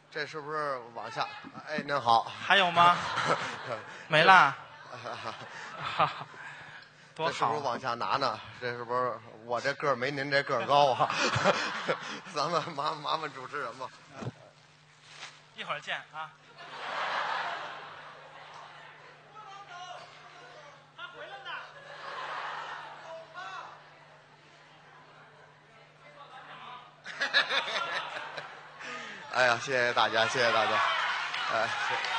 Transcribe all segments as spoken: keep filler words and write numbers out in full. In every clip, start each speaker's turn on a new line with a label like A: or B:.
A: 这是不是往下？哎，您好。
B: 还有吗？没啦。多好！
A: 这是不是往下拿呢？这是不是我这个儿没您这个儿高啊？咱们麻麻烦主持人吧。
B: 一会儿见啊。他回来呢。
A: 哎呀，谢谢大家，谢谢大家。哎，谢谢。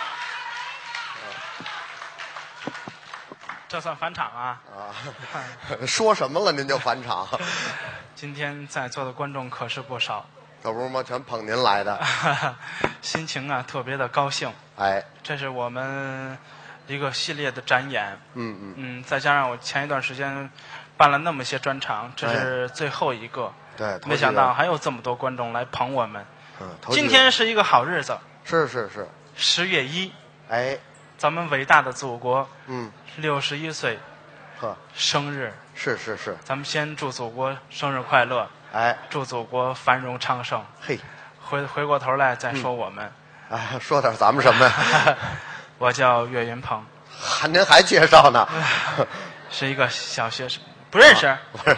B: 这算返场啊！
A: 啊，说什么了您就返场？
B: 今天在座的观众可是不少，
A: 可不是吗？全捧您来的，
B: 心情啊特别的高兴。
A: 哎，
B: 这是我们一个系列的展演，
A: 嗯嗯
B: 嗯，再加上我前一段时间办了那么些专场，这是最后一个。
A: 对，
B: 没想到还有这么多观众来捧我们。
A: 嗯，
B: 今天是一个好日子，
A: 是是是，
B: 十月一，
A: 哎，
B: 咱们伟大的祖国，
A: 嗯，
B: 六十一岁
A: 呵，
B: 生日，
A: 是是是，
B: 咱们先祝祖国生日快乐，
A: 哎，
B: 祝祖国繁荣昌盛。
A: 嘿，
B: 回回过头来再说我们，
A: 嗯、哎，说点咱们什么呀？
B: 我叫岳云鹏，
A: 还您还介绍呢？
B: 是一个小学生，不认识。啊、
A: 不是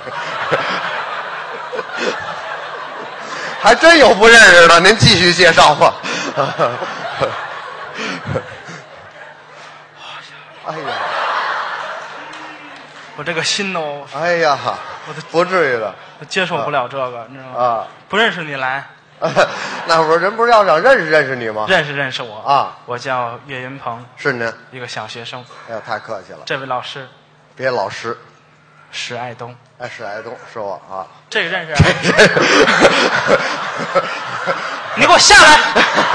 A: 还真有不认识的，您继续介绍吧。哎呀，
B: 我这个心都，
A: 哎呀，
B: 我都
A: 不至于的，
B: 接受不了这个，你知道吗？
A: 啊，
B: 不认识你来，
A: 那不是人不是要想认识认识你吗？
B: 认识认识我
A: 啊，
B: 我叫岳云鹏，
A: 是您，
B: 一个小学生。
A: 哎呀，太客气了。
B: 这位老师，
A: 别老师，
B: 史爱东。
A: 哎，史爱东是我啊。
B: 这个认识、啊？你给我下来！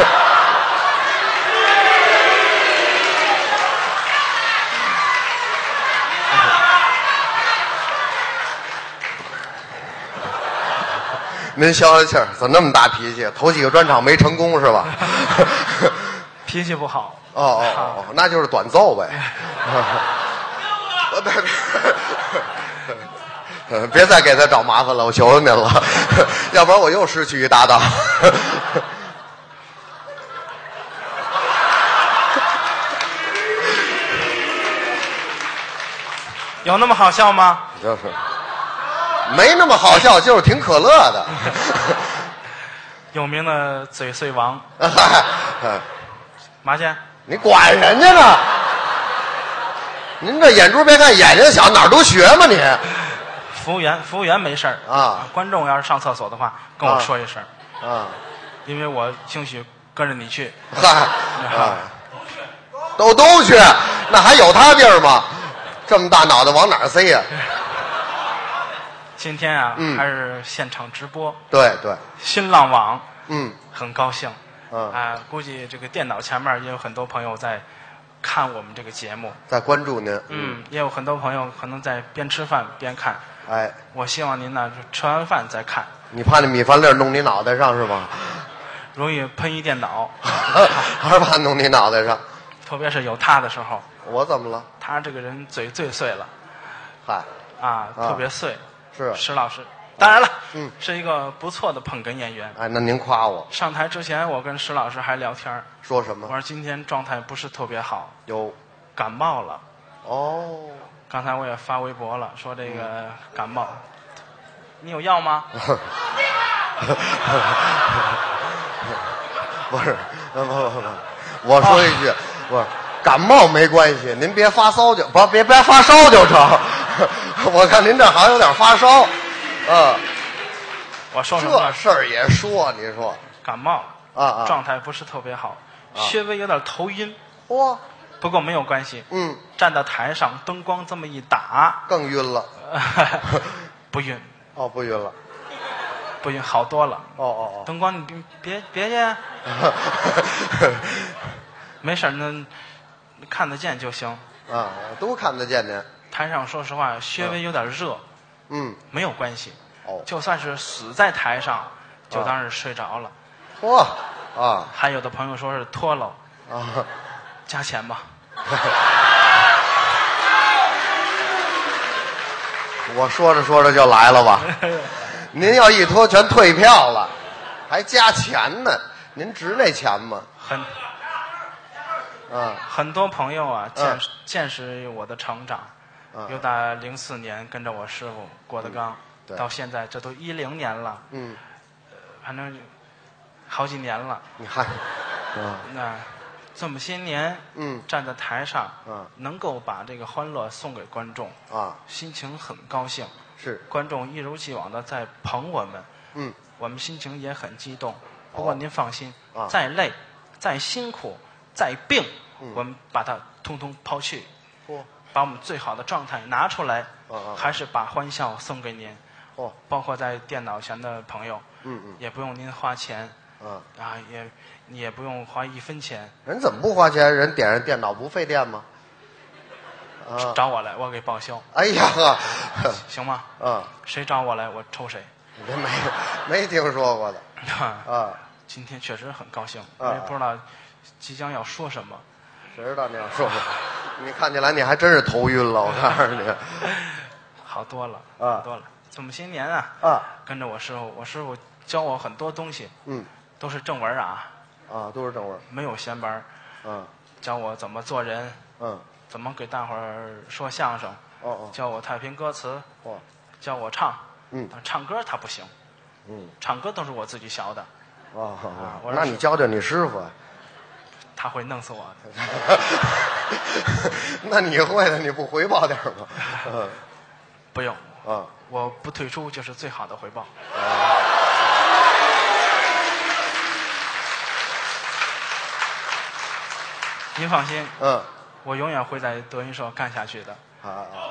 A: 您消消气儿，怎么那么大脾气？头几个专场没成功是吧？
B: 脾气不好。
A: 哦哦哦，那就是短奏呗。别再给他找麻烦了，我求求您了，要不然我又失去一搭档。
B: 有那么好笑吗？
A: 就是没那么好笑，就是挺可乐的。
B: 有名的嘴碎王。麻将，
A: 你管人家呢？您这眼珠别看眼睛小，哪儿都学吗你？
B: 服务员，服务员没事儿
A: 啊。
B: 观众要是上厕所的话，跟我说一声
A: 啊，
B: 因为我兴许跟着你去。
A: 嗨，啊，都都去，那还有他地儿吗？这么大脑袋往哪儿塞呀？
B: 今天啊，
A: 嗯、
B: 还是现场直播。
A: 对对，
B: 新浪网，
A: 嗯，
B: 很高兴。
A: 嗯
B: 啊，估计这个电脑前面也有很多朋友在看我们这个节目，
A: 在关注您。
B: 嗯，也有很多朋友可能在边吃饭边看。
A: 哎，
B: 我希望您呢，就吃完饭再看。
A: 你怕那米饭粒弄你脑袋上是吗？
B: 容易喷一电脑，
A: 还是怕弄你脑袋上？
B: 特别是有他的时候。
A: 我怎么了？
B: 他这个人嘴最碎了，
A: 嗨，
B: 啊，特别碎。
A: 是
B: 石老师，当然了，
A: 嗯，
B: 是一个不错的捧哏演员。
A: 哎，那您夸我。
B: 上台之前，我跟石老师还聊天，
A: 说什么？
B: 我说今天状态不是特别好，
A: 有
B: 感冒了。
A: 哦，
B: 刚才我也发微博了，说这个感冒，你有药吗？
A: 不是，不不不，我说一句，不是感冒没关系，您别发烧就不别别发烧就成。我看您这好像有点发烧，嗯。
B: 我说什么？
A: 这事儿也说，你说
B: 感冒
A: 啊啊，
B: 状态不是特别好，稍微有点头晕。
A: 哇，
B: 不过没有关系。
A: 嗯，
B: 站到台上，灯光这么一打，
A: 更晕了。
B: 不晕。
A: 哦，不晕了。
B: 不晕，好多了。
A: 哦哦哦。
B: 灯光你别别别去。没事，那看得见就行。
A: 啊，都看得见您。
B: 台上说实话，稍微有点热。
A: 嗯，
B: 没有关系。
A: 哦，
B: 就算是死在台上，就当是睡着了。
A: 嚯啊！
B: 还有的朋友说是脱了
A: 啊，
B: 加钱吧。
A: 我说着说着就来了吧？您要一脱全退票了，还加钱呢？ 您值那钱吗？
B: 很
A: 啊，
B: 很多朋友啊，见
A: 嗯
B: 见识我的成长，
A: 嗯
B: 有打零四年跟着我师傅郭德纲，
A: 对
B: 到现在这都一零年了，
A: 嗯，
B: 反正好几年了。
A: 你看，啊，
B: 那这么些年，
A: 嗯
B: 站在台上，
A: 嗯
B: 能够把这个欢乐送给观众，
A: 啊，
B: 心情很高兴。
A: 是，
B: 观众一如既往的在捧我们，
A: 嗯，
B: 我们心情也很激动。不过您放心，
A: 啊
B: 再累、再辛苦、再病，
A: 嗯
B: 我们把它通通抛去，
A: 嚯，
B: 把我们最好的状态拿出来，
A: 啊啊
B: 还是把欢笑送给您。
A: 嚯，
B: 包括在电脑前的朋友，
A: 嗯嗯
B: 也不用您花钱，
A: 啊，
B: 啊，也也不用花一分钱，
A: 人怎么不花钱？人点上电脑不费电吗？啊，
B: 找我来，我给报销，
A: 哎呀呵，
B: 行吗？
A: 啊，
B: 谁找我来，我抽谁。
A: 这没没听说过的啊，
B: 今天确实很高兴，
A: 啊
B: 我也不知道即将要说什么。
A: 谁知道你要说什么？你看起来你还真是头晕了，我告诉你
B: 好多了，
A: 啊
B: 好多了。这么些年啊，
A: 啊，
B: 跟着我师傅，我师傅教我很多东西，
A: 嗯
B: 都是正文啊，
A: 啊，都是正文，
B: 没有闲班儿，
A: 嗯
B: 教我怎么做人，
A: 嗯，
B: 怎么给大伙儿说相声，
A: 哦哦
B: 教我太平歌词，
A: 哦，
B: 教我唱，
A: 嗯
B: 但唱歌他不行，
A: 嗯，
B: 唱歌都是我自己学的，
A: 哦
B: 啊
A: 哦，
B: 我说是
A: 那你教教你师傅啊。
B: 他会弄死我的。
A: 那你会的，你不回报点儿吗？嗯
B: 不用，
A: 啊，
B: 我不退出就是最好的回报。您放心，
A: 嗯
B: 我永远会在德云社干下去的。
A: 啊啊，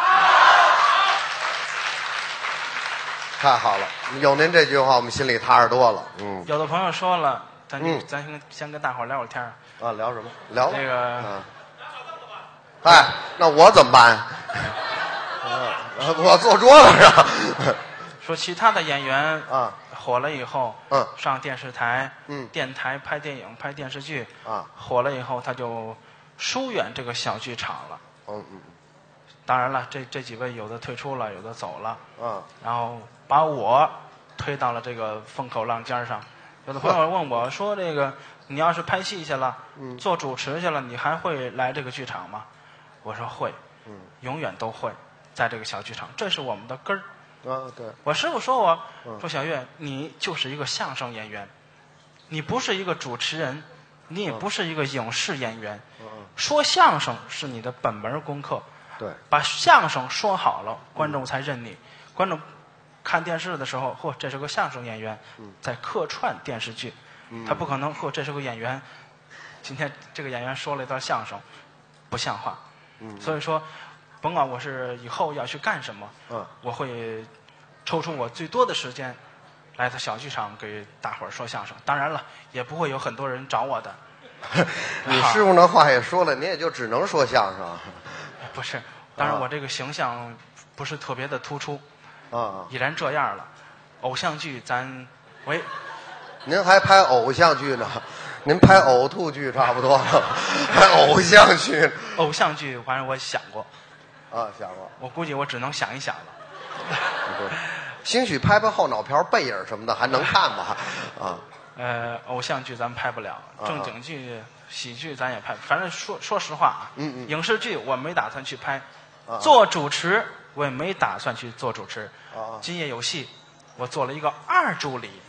A: 太好了，有您这句话，我们心里踏实多了。嗯
B: 有的朋友说了，咱就、
A: 嗯
B: 咱先先跟大伙儿聊会儿天儿。
A: 啊，聊什么？聊
B: 这个
A: 啊，哎，那我怎么办呀？啊我坐桌子上。
B: 说其他的演员
A: 啊
B: 火了以后，
A: 嗯
B: 上电视台、
A: 嗯
B: 电台拍电影、拍电视剧，
A: 啊
B: 火了以后他就疏远这个小剧场了。
A: 嗯嗯
B: 当然了，这这几位有的退出了，有的走了，
A: 啊
B: 然后把我推到了这个风口浪尖上。有的朋友问我说：“这个你要是拍戏去了，
A: 嗯
B: 做主持去了，你还会来这个剧场吗？”我说会，
A: 嗯
B: 永远都会，在这个小剧场，这是我们的根儿。
A: 啊，对，
B: 我师傅说我
A: 嗯
B: 说小岳，你就是一个相声演员，你不是一个主持人，你也不是一个影视演员。
A: 嗯嗯
B: 说相声是你的本门功课，
A: 对，
B: 把相声说好了，观众才认你。观众看电视的时候，嚯，这是个相声演员，在客串电视剧，他不可能，嚯，这是个演员，今天这个演员说了一段相声，不像话。所以说，甭管我是以后要去干什么，
A: 嗯
B: 我会抽出我最多的时间来到小剧场给大伙儿说相声。当然了，也不会有很多人找我的。
A: 你师傅那话也说了，你也就只能说相声
B: 不是，当然
A: 啊
B: 我这个形象不是特别的突出，
A: 啊。
B: 已然这样了。偶像剧咱，喂，
A: 您还拍偶像剧呢？您拍呕吐剧差不多了，拍偶像剧
B: 偶像剧反正我想过，
A: 啊，想过。
B: 我估计我只能想一想了。
A: 对，兴许拍拍后脑瓢、背影什么的还能看吧？啊，
B: 呃，偶像剧咱拍不了，
A: 啊
B: 正经剧、喜剧咱也拍。反正说说实话啊，
A: 嗯嗯
B: 影视剧我没打算去拍，
A: 啊
B: 做主持我也没打算去做主持。
A: 啊
B: 今夜有戏，我做了一个二助理。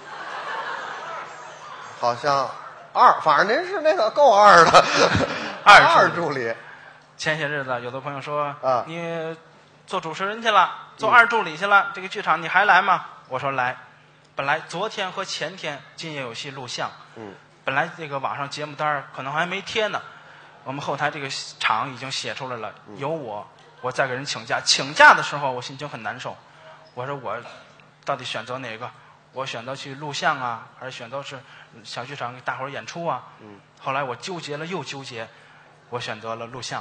A: 好像二，反正您是那个够二的
B: 二助理
A: 二助理
B: 前些日子有的朋友说，
A: 啊
B: 你做主持人去了，做二助理去了，这个剧场你还来吗？我说来。本来昨天和前天今夜有戏录像，
A: 嗯
B: 本来这个网上节目单儿可能还没贴呢，我们后台这个场已经写出来了，有我，我再给人请假。请假的时候我心情很难受，我说我到底选择哪个？我选择去录像啊，还是选择是小剧场给大伙儿演出啊？
A: 嗯
B: 后来我纠结了又纠结，我选择了录像。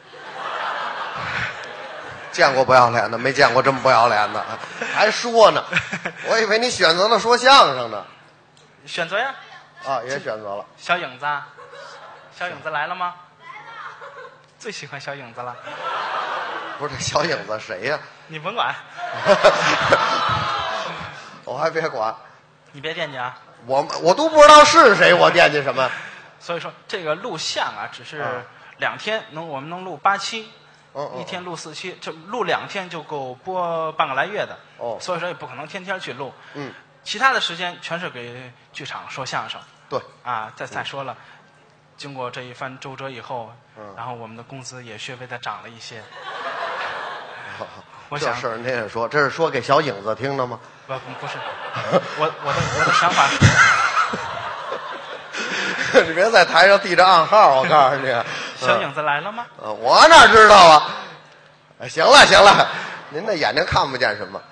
A: 见过不要脸的，没见过这么不要脸的，还说呢。我以为你选择了说相声呢。
B: 选择呀，
A: 啊，也选择了。
B: 小影子啊，小影子来了吗？最喜欢小影子了，
A: 不是这小影子谁呀、
B: 你甭管。
A: 我还别管。
B: 你别惦记啊。
A: 我我都不知道是谁，我惦记什么？
B: 所以说这个录像啊，只是
A: 啊
B: 两天能我们能录八期，
A: 嗯嗯
B: 一天录四期，这录两天就够播半个来月的。
A: 哦
B: 所以说也不可能天天去录。
A: 嗯，
B: 其他的时间全是给剧场说相声。
A: 对
B: 啊，再再说了，经过这一番周折以后，
A: 嗯
B: 然后我们的工资也略微的涨了一些。我
A: 这
B: 想
A: 事儿您也说，这是说给小影子听的吗？
B: 不不是，我我的我的想法。
A: 你别在台上递着暗号，我告诉你。
B: 小影子来了吗？
A: 呃，我哪知道啊？哎行了行了，您的眼睛看不见什么。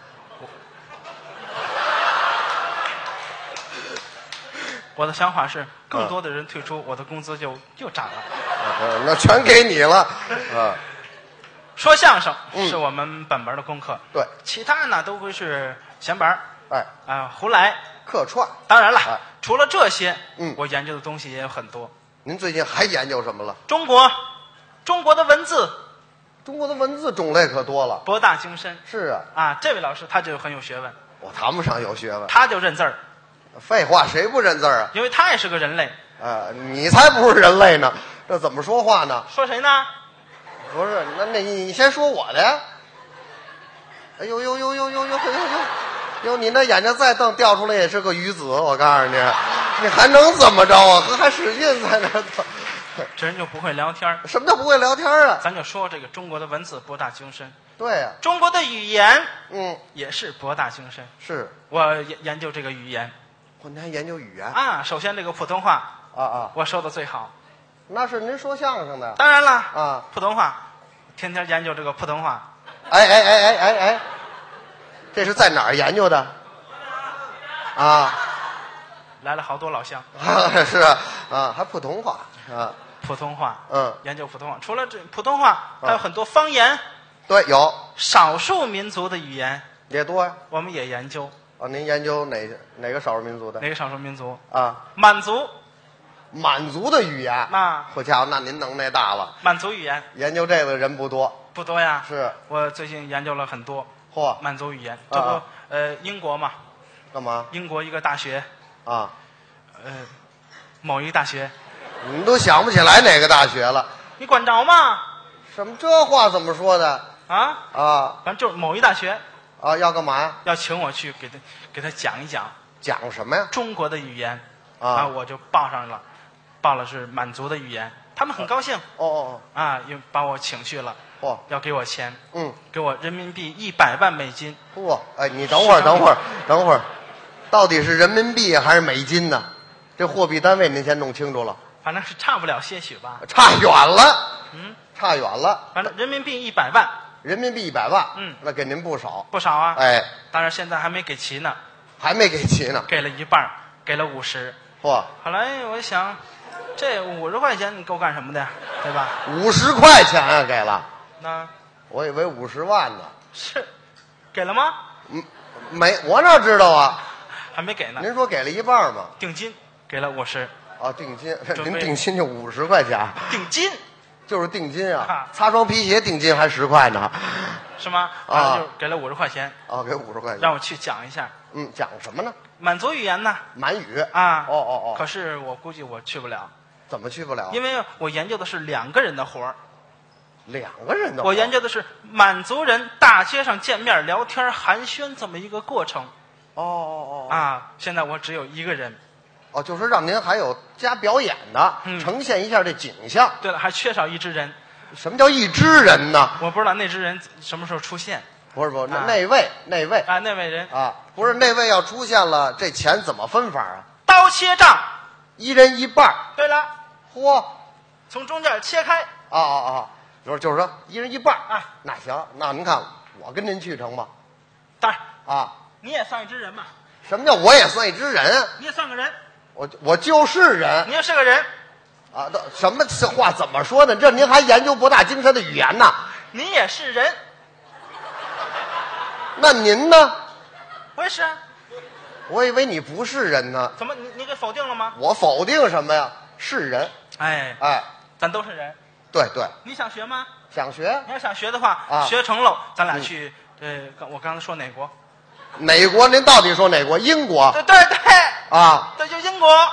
B: 我的想法是，更多的人退出，我的工资就又涨了。
A: 呃，那全给你了。啊，
B: 说相声
A: 嗯
B: 是我们本门的功课，
A: 对，
B: 其他呢都会是闲白儿
A: 哎，
B: 啊、胡来。
A: 客串。
B: 当然了，
A: 哎
B: 除了这些，
A: 嗯
B: 我研究的东西也有很多。
A: 您最近还研究什么了？
B: 中国，中国的文字
A: 中国的文字种类可多了。
B: 博大精深
A: 是啊，
B: 啊。这位老师他就很有学问，
A: 我谈不上有学问。
B: 他就认字儿，
A: 废话，谁不认字儿啊？
B: 因为他也是个人类。
A: 啊，你才不是人类呢，这怎么说话呢？
B: 说谁呢？
A: 不是，那那你你先说我的呀。哎呦呦呦呦呦呦呦呦呦！哟，你那眼睛再瞪，掉出来也是个鱼子，我告诉你，你还能怎么着啊？还使劲在那瞪。
B: 这人就不会聊天儿。
A: 什么叫不会聊天啊？
B: 咱就说这个中国的文字博大精深，
A: 对呀、
B: 中国的语言
A: 嗯，
B: 也是博大精深。
A: 是。
B: 我研研究这个语言
A: 我您还研究语言
B: 啊，首先这个普通话
A: 啊啊？
B: 我说的最好，
A: 那是您说相声的
B: 当然了
A: 啊。
B: 普通话，天天研究这个普通话。
A: 哎哎哎哎哎哎，这是在哪儿研究的？啊，
B: 来了好多老乡，
A: 是啊，啊，还普通话啊？
B: 普通话，
A: 嗯，
B: 研究普通话。除了这普通话，还有很多方言，
A: 对，有
B: 少数民族的语言
A: 也多呀。
B: 我们也研究。
A: 啊，您研究哪哪个少数民族的？
B: 哪个少数民族？
A: 啊，
B: 满族。
A: 满族的语言。
B: 那
A: 好家伙，那您能耐大了，
B: 满族语言
A: 研究这个的人不多。
B: 不多呀。
A: 是，
B: 我最近研究了很多
A: 嚯，
B: 满族语言。这不
A: 啊，
B: 呃，英国嘛，
A: 干嘛
B: 英国一个大学，
A: 啊？
B: 呃，某一个大学，
A: 你们都想不起来哪个大学了？
B: 你管着吗？
A: 什么这话怎么说的？
B: 啊，
A: 啊
B: 反正就是某一大学
A: 啊，要干嘛呀？
B: 要请我去给他给他讲一讲
A: 讲什么呀？
B: 中国的语言，然
A: 啊
B: 后，我就报上了，报了是满族的语言，他们很高兴
A: 哦哦
B: 啊，又把我请去了，
A: 哦，嚯，
B: 要给我钱，
A: 嗯，
B: 给我人民币一百万美金。
A: 嚯，哎，你等会儿，等会儿，等会儿，到底是人民币还是美金呢？这货币单位您先弄清楚了，
B: 反正是差不了些许吧。
A: 差远了，
B: 嗯，
A: 差远了。
B: 反正人民币一百万，
A: 人民币一百万，
B: 嗯，
A: 那给您不少，
B: 不少啊。
A: 哎，
B: 当然现在还没给齐呢，
A: 还没给齐呢。
B: 给了一半儿，给了五十。
A: 嚯，
B: 后来我想，这五十块钱你够干什么的呀？对吧？
A: 五十块钱啊，给了，
B: 那
A: 我以为五十万呢。
B: 是给了吗？
A: 嗯，没，我哪知道啊？
B: 还没给呢。
A: 您说给了一半吗？
B: 定金给了五十，
A: 啊，定金，
B: 准备
A: 您定金就五十块钱，
B: 定金
A: 就是定金啊
B: 啊。
A: 擦双皮鞋定金还十块呢。
B: 是吗？
A: 啊
B: 反正就给了五十块钱，
A: 啊，给五十块钱。
B: 让我去讲一下
A: 嗯，讲什么呢？
B: 满族语言呢。
A: 满语。
B: 啊，
A: 哦哦哦，
B: 可是我估计我去不了，
A: 怎么去不了？
B: 因为我研究的是两个人的活儿。
A: 两个人的。
B: 我研究的是满族人大街上见面聊天寒暄这么一个过程
A: 哦哦哦
B: 啊。现在我只有一个人。
A: 哦，就是让您还有加表演的，
B: 嗯
A: 呈现一下这景象。
B: 对了，还缺少一只人，
A: 什么叫一只人呢？
B: 我不知道那只人什么时候出现
A: 不是不是，那
B: 啊
A: 那位那位
B: 啊。那位人
A: 啊，不是那位要出现了，这钱怎么分法啊？
B: 刀切账。
A: 一人一半儿。
B: 对了，
A: 嚯，
B: 从中间切开。
A: 啊啊啊！就是就是说一人一半儿
B: 啊。
A: 那行，那您看我跟您去成吗？
B: 当然，
A: 啊，
B: 你也算一只人嘛，
A: 什么叫我也算一只人？
B: 你也算个人，
A: 我我就是人
B: 你也是个人，
A: 啊！这什么这话怎么说呢？这您还研究博大精深的语言呢？
B: 你也是人，
A: 那您呢？
B: 我也是啊。
A: 我以为你不是人呢。
B: 怎么你你给否定了吗？
A: 我否定什么呀？是人。
B: 哎，
A: 哎，
B: 咱都是人。
A: 对对，
B: 你想学吗？
A: 想学
B: 你要想学的话，
A: 啊
B: 学成喽，咱俩
A: 嗯
B: 去。呃，刚我刚才说哪国？
A: 哪国？您到底说哪国？英国
B: 对对对，
A: 啊？
B: 这就英国。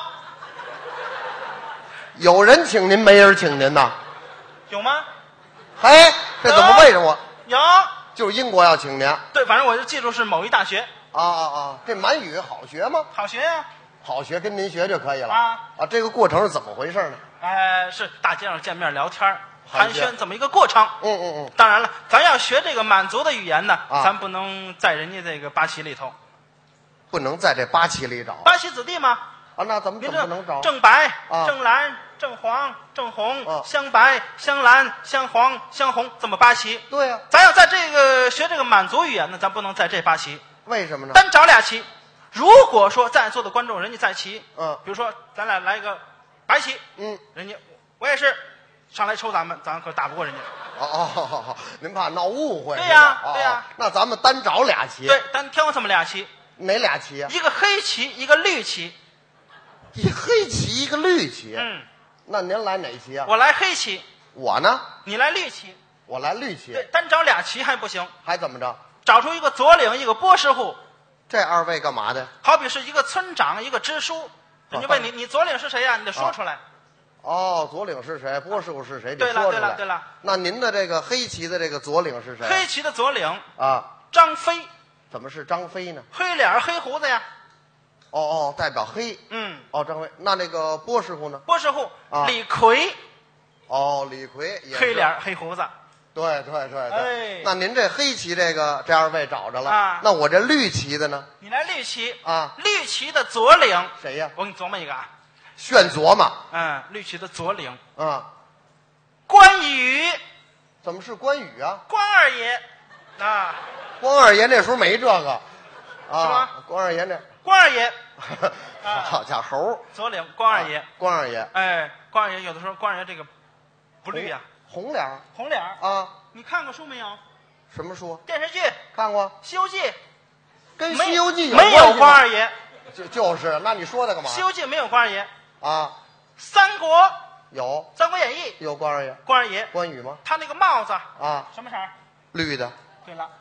A: 有人请您，没人请您呐？
B: 有吗？
A: 嘿，这怎么为什么？
B: 有。
A: 就是英国要请您。
B: 对，反正我就记住是某一大学。
A: 啊啊啊！这满语好学吗？
B: 好学呀、啊。
A: 好学，跟您学就可以了。
B: 啊
A: 啊，这个过程是怎么回事呢？
B: 哎，是大街上见面聊天寒
A: 寒暄
B: 暄这么一个过程。
A: 嗯嗯嗯。
B: 当然了，咱要学这个满族的语言呢，
A: 啊、
B: 咱不能在人家这个八旗里头。
A: 不能在这八旗里找。
B: 八旗子弟吗？
A: 啊，那怎么怎么不能找？
B: 正白、
A: 啊、
B: 正蓝、正黄、正红、
A: 啊、
B: 镶白、镶蓝、镶黄、镶红，这么八旗。
A: 对呀、啊。
B: 咱要在这个学这个满族语言呢，咱不能在这八旗。
A: 为什么呢？
B: 单找俩旗。如果说在座的观众人家在旗，
A: 嗯，
B: 比如说咱俩来一个白旗，
A: 嗯，
B: 人家我也是上来抽咱们，咱可打不过人家。
A: 哦哦哦哦，您怕闹误会？
B: 对呀、
A: 哦、
B: 对呀。
A: 那咱们单找俩旗。
B: 对，单挑这么俩旗。
A: 哪俩旗呀、啊？
B: 一个黑旗，一个绿旗。
A: 一黑旗，一个绿旗。
B: 嗯。
A: 那您来哪旗啊？
B: 我来黑旗。
A: 我呢？
B: 你来绿旗。
A: 我来绿旗。
B: 对，单找俩旗还不行。
A: 还怎么着？
B: 找出一个左领，一个波师户。
A: 这二位干嘛的？
B: 好比是一个村长，一个支书，人家问你，你左领是谁呀、啊？你得说出来。
A: 哦，左领是谁？波师傅是谁？
B: 对了，对了，对了。
A: 那您的这个黑旗的这个左领是谁？
B: 黑旗的左领
A: 啊，
B: 张飞。
A: 怎么是张飞呢？
B: 黑脸黑胡子呀。
A: 哦哦，代表黑。
B: 嗯。
A: 哦，张飞。那那个波师傅呢？
B: 波师傅
A: 啊，
B: 李逵。
A: 哦，李逵也
B: 黑脸黑胡子。
A: 对对对对，
B: 哎，
A: 那您这黑旗这个这二位找着了
B: 啊？
A: 那我这绿旗的呢？
B: 你来绿旗
A: 啊？
B: 绿旗的左领
A: 谁呀？
B: 我给你琢磨一个啊，
A: 炫琢磨。
B: 嗯，绿旗的左领
A: 啊，
B: 关羽。
A: 怎么是关羽啊？
B: 关二爷啊，
A: 关二爷那时候没这个，啊，
B: 是吗？
A: 关二爷那
B: 关二爷，
A: 好家猴，
B: 左领关二爷，
A: 啊、关二爷，
B: 哎，关二爷有的时候关二爷这个不绿呀、
A: 啊。红脸
B: 红脸
A: 啊！
B: 你看过书没有？
A: 什么书？
B: 电视剧
A: 看过，《
B: 西游记》
A: 跟《西游记》有
B: 没有关二爷？
A: 就就是，那你说它干嘛？
B: 《西游记》没有关二爷
A: 啊，《
B: 三国》
A: 有，《
B: 三国演义》
A: 有关二爷。
B: 关二爷，
A: 关羽吗？
B: 他那个帽子
A: 啊，
B: 什么色？
A: 绿的。
B: 对了，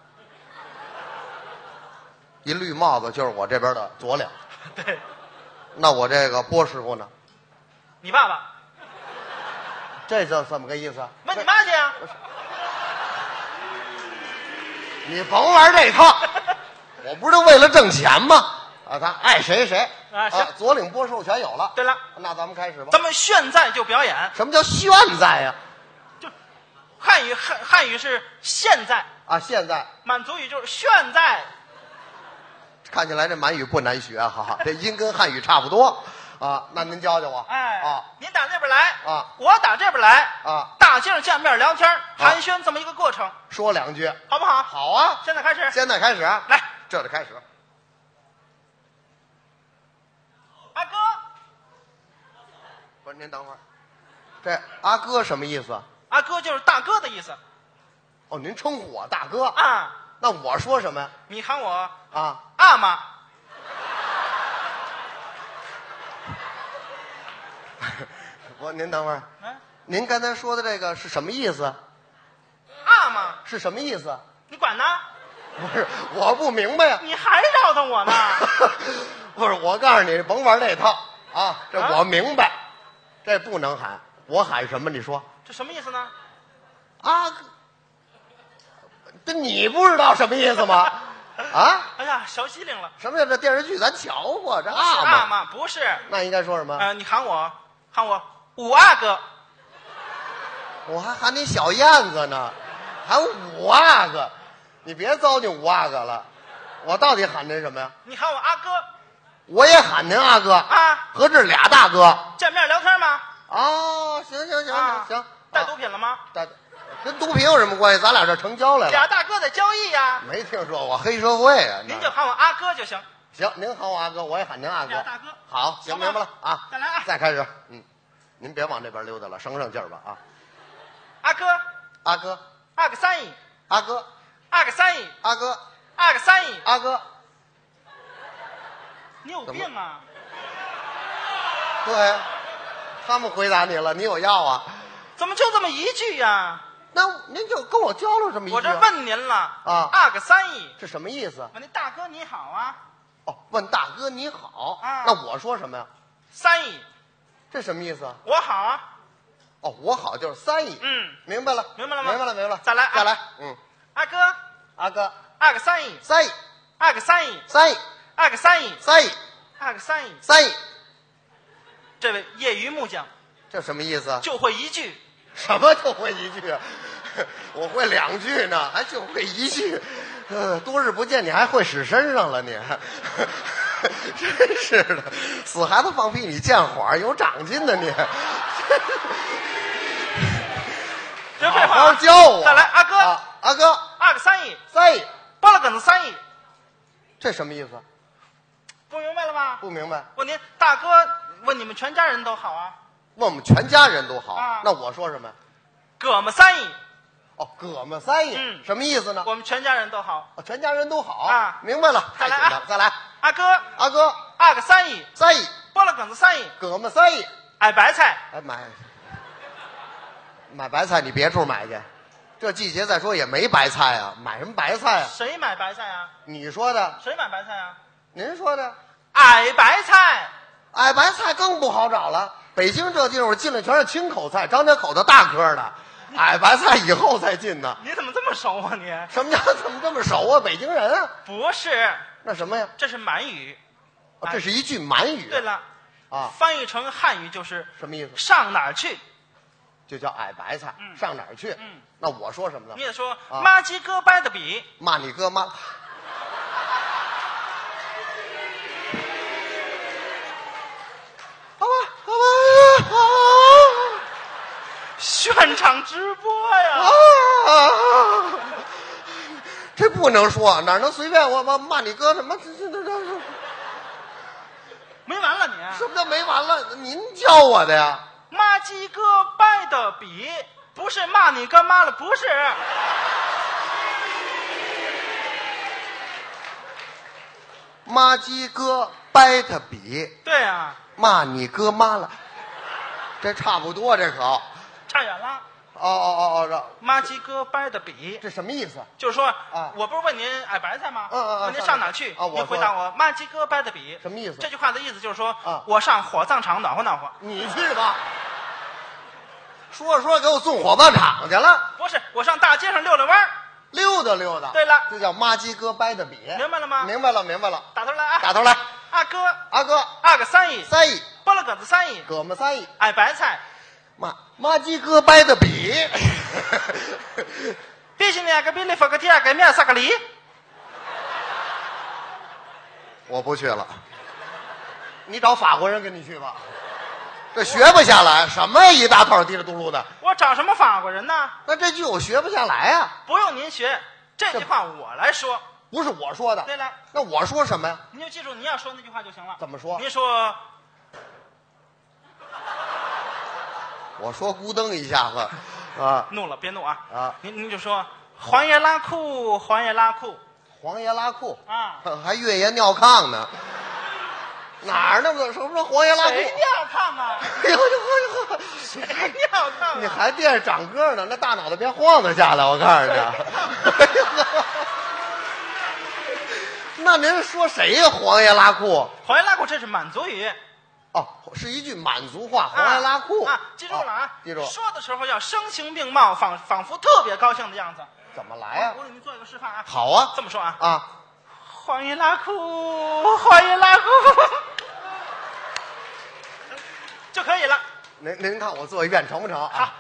A: 一绿帽子就是我这边的左领。
B: 对。
A: 那我这个波师傅呢？
B: 你爸爸。
A: 这这怎么个意思？
B: 问你妈去啊！
A: 你甭玩这套，我不是为了挣钱吗？啊，他爱谁谁
B: 啊，行，
A: 左领波师傅全有了。
B: 对了，
A: 那咱们开始吧。
B: 咱们现在就表演。
A: 什么叫现在呀、
B: 啊？就汉语汉汉语是现在
A: 啊，现在。
B: 满族语就是现在。
A: 看起来这满语不难学哈，这音跟汉语差不多。啊，那您教教我。
B: 哎，
A: 啊，
B: 您打那边来
A: 啊，
B: 我打这边来
A: 啊，
B: 大街上见面聊天寒暄这么一个过程，
A: 说两句
B: 好不好？
A: 好啊，
B: 现在开始。
A: 现在开始，
B: 来，
A: 这就开始。
B: 阿哥，
A: 不是您等会儿，这阿哥什么意思？
B: 阿哥就是大哥的意思。
A: 哦，您称呼我大哥
B: 啊？
A: 那我说什么呀？
B: 你喊我
A: 啊，
B: 阿妈。
A: 我您等会儿，
B: 嗯，
A: 您刚才说的这个是什么意思？
B: 阿妈
A: 是什么意思？
B: 你管呢？
A: 不是，我不明白呀。
B: 你还绕腾我呢？
A: 不是，我告诉你，甭玩这套啊！这我明白，啊、这不能喊，我喊什么？你说
B: 这什么意思呢？
A: 啊，这你不知道什么意思吗？啊！
B: 哎呀，小机灵了。
A: 什么叫这电视剧咱瞧过？这
B: 阿
A: 妈
B: 妈不是？
A: 那应该说什么？
B: 呃，你喊我，喊我五阿哥。
A: 我还喊你小燕子呢，喊五阿哥，你别糟践五阿哥了。我到底喊您什么呀？
B: 你喊我阿哥。
A: 我也喊您阿哥
B: 啊，
A: 合着俩大哥。
B: 见面聊天吗？
A: 哦，行行行行行。
B: 带毒品了吗？
A: 带。跟毒品有什么关系？咱俩这成交来了。
B: 俩大哥在交易呀。
A: 没听说过黑社会啊。
B: 您就喊我阿哥就行。
A: 行，您喊我阿哥，我也喊您阿哥。
B: 俩大哥。
A: 好，行，明白了啊。
B: 再来啊！
A: 再开始。嗯，您别往这边溜达了，省省劲儿吧啊。
B: 阿哥，
A: 阿哥，
B: 阿个三姨，
A: 阿哥，
B: 阿个三姨，
A: 阿哥，
B: 阿个三姨，
A: 阿哥。
B: 你有病啊！
A: 对，他们回答你了，你有药啊？
B: 怎么就这么一句呀？
A: 那您就跟我交流这么一句。
B: 我这问您了
A: 啊，
B: 二个三亿，
A: 这什么意思？
B: 问您大哥你好啊。
A: 哦，问大哥你好。
B: 啊，
A: 那我说什么呀？
B: 三亿。
A: 这什么意思？
B: 我好啊。
A: 哦，我好就是三亿。
B: 嗯，
A: 明白了，
B: 明白了吗？
A: 明白了，明白了。
B: 再来，
A: 再来。嗯，
B: 阿哥，
A: 阿哥，
B: 二个三亿，
A: 三亿，
B: 二个三亿，
A: 三亿，
B: 二个三亿，
A: 三亿，
B: 二个三亿。
A: 三亿。
B: 这位业余木匠，
A: 这什么意思？
B: 就会一句。
A: 什么就会一句？我会两句呢，还就会一句。呃，多日不见，你还会使身上了你？真是的，死孩子放屁你见花，有长进的你。
B: 别废话，
A: 好好教我。
B: 再来，阿哥，
A: 啊、阿哥，
B: 二个三亿，
A: 三亿，
B: 拨了梗子三亿。
A: 这什么意思？
B: 不明白了吧？
A: 不明白。
B: 问您，大哥，问你们全家人都好啊？
A: 问我们全家人都好。
B: 啊，
A: 那我说什么呀？
B: 哥们三亿。
A: 哦，哥们三亿。
B: 嗯，
A: 什么意思呢？
B: 我们全家人都好。
A: 哦，全家人都好
B: 啊，
A: 明白了。
B: 再来啊，
A: 再来。
B: 阿哥，
A: 阿哥，
B: 二个三亿，
A: 三亿，
B: 拨了梗子三亿，
A: 哥们三亿。
B: 爱白菜。
A: 哎，买买白菜，你别处买去。这季节再说也没白菜啊，买什么白菜啊？
B: 谁买白菜啊？
A: 你说的？
B: 谁买白菜啊？
A: 您说的？
B: 矮白菜。
A: 矮白菜更不好找了。北京这地方进来全是清口菜，张家口的大颗的，矮白菜以后才进的。
B: 你怎么这么熟啊你？
A: 什么叫怎么这么熟啊？北京人啊？
B: 不是，
A: 那什么呀？
B: 这是满语。
A: 哦，这是一句满语。
B: 对了，
A: 啊，
B: 翻译成汉语就是
A: 什么意思？
B: 上哪儿去？
A: 就叫矮白菜。
B: 嗯，
A: 上哪儿去？
B: 嗯，
A: 那我说什么呢？
B: 你也说
A: 啊，
B: 妈鸡哥掰的笔。
A: 骂你哥妈。好吧，好吧，啊！
B: 现场直播呀！
A: 啊！这不能说，哪能随便我我骂你哥什么？这这这这
B: 没完了你！
A: 什么叫没完了？您教我的呀？
B: 妈鸡哥掰的笔，不是骂你干妈了，不是。
A: 妈鸡哥掰他笔。
B: 对啊，
A: 骂你哥妈了，这差不多，这可。
B: 差远了。
A: 哦哦哦哦，这
B: 妈鸡哥掰的笔，
A: 这什么意思？
B: 就是说，
A: 啊，
B: 我不是问您矮白菜吗？
A: 嗯嗯嗯，
B: 问您上哪儿去？
A: 啊，我
B: 您回答我，妈鸡哥掰的笔，
A: 什么意思？
B: 这句话的意思就是说，
A: 啊，
B: 我上火葬场暖和暖和。
A: 你去吧。说着说着给我送火葬场去了。
B: 不是，我上大街上溜溜弯儿。
A: 溜达溜达。
B: 对了，
A: 这叫妈鸡哥掰的笔。
B: 明白了吗？
A: 明白了，明白了。
B: 打头来啊！
A: 打头来。
B: 阿哥，
A: 阿哥，
B: 二个三亿，
A: 三亿，
B: 拨了梗子三亿，
A: 哥们三亿，
B: 矮白菜。
A: 妈妈鸡哥掰的笔。
B: 必须两个比利佛个第二个面萨个梨。
A: 我不去了，你找法国人跟你去吧。这学不下来，什么一大套滴里嘟噜的。
B: 我找什么法国人呢？
A: 那这句我学不下来啊。
B: 不用您学，这句话我来说。
A: 不是我说的。
B: 对了，
A: 那我说什么呀？
B: 您就记住您要说那句话就行了。
A: 怎么说？
B: 您说，
A: 我说咕噔一下子，啊，
B: 怒了别怒啊！
A: 啊，
B: 您您就说黄爷拉裤，黄爷拉裤，
A: 黄爷拉裤
B: 啊，
A: 还月爷尿炕呢。哪儿那么多？什么说黄爷拉裤？
B: 谁尿炕啊？
A: 哎呦呦呦！
B: 谁尿炕啊？
A: 你还惦着长个呢，那大脑袋别晃荡下来，我告诉你。那您说谁呀？黄爷拉裤？
B: 黄爷拉裤这是满族语。
A: 哦，是一句满族话，黄爷拉裤
B: 啊，记住了啊，
A: 记住。
B: 说的时候要声情并茂，仿仿佛特别高兴的样子。
A: 怎么来呀？
B: 我给您做一个示范啊。
A: 好啊，
B: 这么说啊
A: 啊，
B: 黄爷拉裤，黄爷拉裤，就可以了。
A: 您您看我做一遍成不成啊？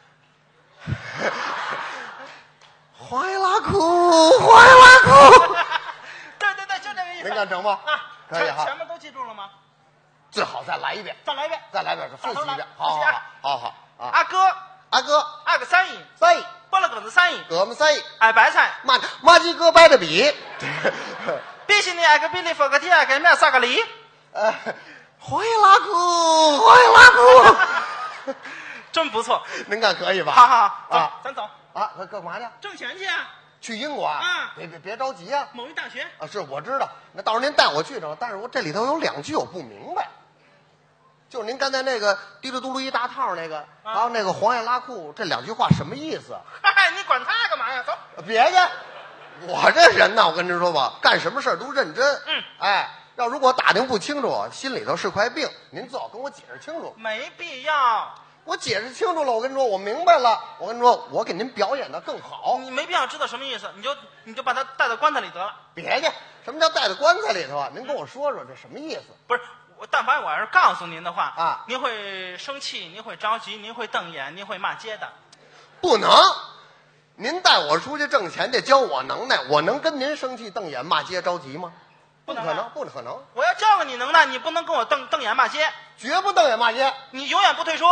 A: 黄爷拉裤，黄爷拉裤。
B: 对对对，就这个意思。
A: 您看成吗？
B: 啊，
A: 可以哈。
B: 前面都记住了吗？
A: 最好再来一遍，
B: 再来一遍，
A: 再来一遍，复习一遍。好好好好啊！
B: 阿哥，
A: 阿哥，
B: 二个三亿，
A: 三亿，
B: 拨了梗子三亿，
A: 哥们三亿，
B: 矮白菜，
A: 妈妈鸡哥掰的笔。
B: 必须你爱个比利佛个第二个面萨个梨。
A: 呃，黄爷拉裤，黄爷拉裤。
B: 真不错，
A: 您看可以吧？
B: 好好好，走，
A: 啊，
B: 咱走
A: 啊，干干嘛去？
B: 挣钱去啊！
A: 去英国啊？
B: 啊，
A: 别别别着急啊！
B: 某一大学
A: 啊，是我知道，那到时候您带我去着，但是我这里头有两句我不明白。 就是您刚才那个滴噜嘟噜一大套那个，
B: 啊
A: 还有那个黄叶拉裤，这两句话什么意思？
B: 嗨，你管他干嘛呀？走。
A: 别去，我这人呢，我跟您说吧，干什么事儿都认真。
B: 嗯，
A: 哎，要如果打听不清楚，心里头是块病，您最好跟我解释清楚。
B: 没必要，
A: 我解释清楚了，我跟你说，我明白了。我跟你说，我给您表演的更好。
B: 你没必要知道什么意思，你就你就把他带到棺材里得了。
A: 别去，什么叫带到棺材里头啊？您跟我说说这什么意思？
B: 不是，我但凡我要是告诉您的话
A: 啊，
B: 您会生气，您会着急，您会瞪眼，您会骂街的。
A: 不能，您带我出去挣钱得教我能耐，我能跟您生气、瞪眼、骂街、着急吗？不可能，不可能，
B: 我要教个你能耐，你不能跟我瞪瞪眼骂街，
A: 绝不瞪眼骂街。
B: 你永远不退出。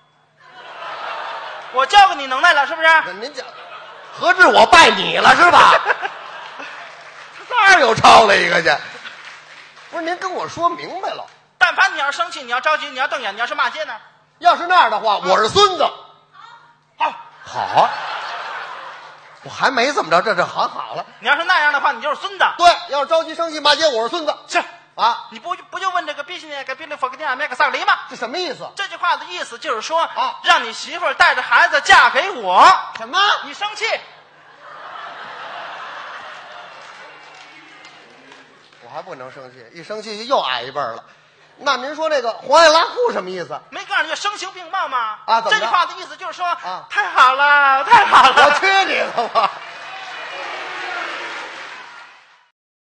B: 我教个你能耐了，是不是？
A: 您讲，合着我拜你了是吧？那儿又抄了一个去。不是您跟我说明白了，
B: 但凡你要是生气，你要着急，你要瞪眼，你要是骂街呢？
A: 要是那样的话，我是孙子。
B: 好，
A: 好，我还没怎么着，这这很好了。
B: 你要是那样的话，你就是孙子。
A: 对，要是着急生气骂街，我是孙子。
B: 是
A: 啊，
B: 你不不就问这个必须那个必须佛克尼亚麦克萨克离吗？
A: 这什么意思？
B: 这句话的意思就是说
A: 啊，
B: 让你媳妇儿带着孩子嫁给我。
A: 什么？
B: 你生气？
A: 我还不能生气，一生气又矮一辈儿了。那您说这个黄叶拉裤什么意思？
B: 没告诉你声情并茂吗？
A: 啊怎么着
B: 这句话的意思就是说
A: 啊
B: 太好了，太好了。
A: 我去你的吧！